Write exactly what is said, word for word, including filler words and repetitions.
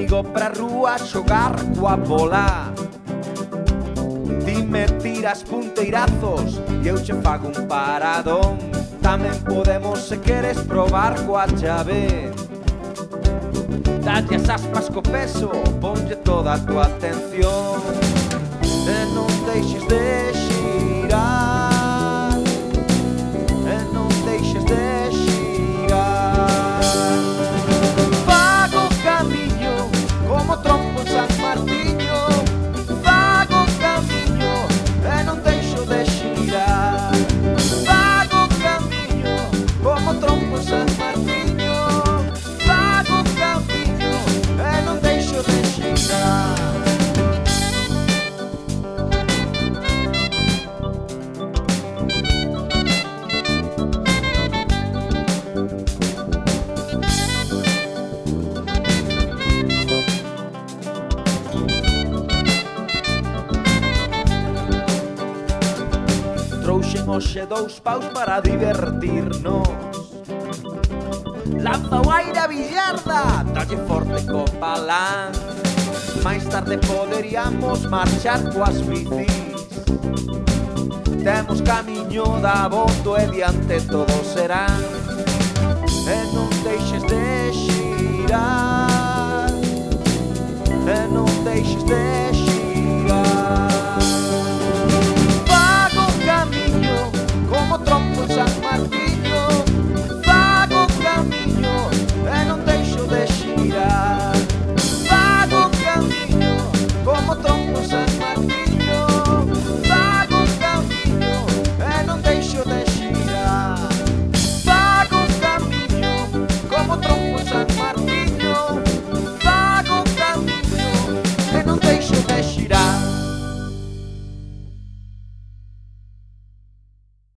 comigo pra rúa xogar coa bola. Ti me tiras punteirazos e eu che fago un paradón. Tamén podemos, se queres, probar coa chave. Dalle as aspas co peso, ponlle toda a tua atención. E non deixes de xirar, e non deixes de xirar. Fago camiño como trompo en San Martiño. Fago camiño e non deixo de xirar. Fago camiño como trompo en San Martiño. Fago camiño e non deixo de xirar. Trouxen hoxe dous paus para divertirnos. Lanza o aire a billarda, dalle forte co palán. Mais tarde poderíamos marchar coas bicis. Temos camiño da abondo e diante todos serán. E non deixes de xirar, e non deixes de xirar.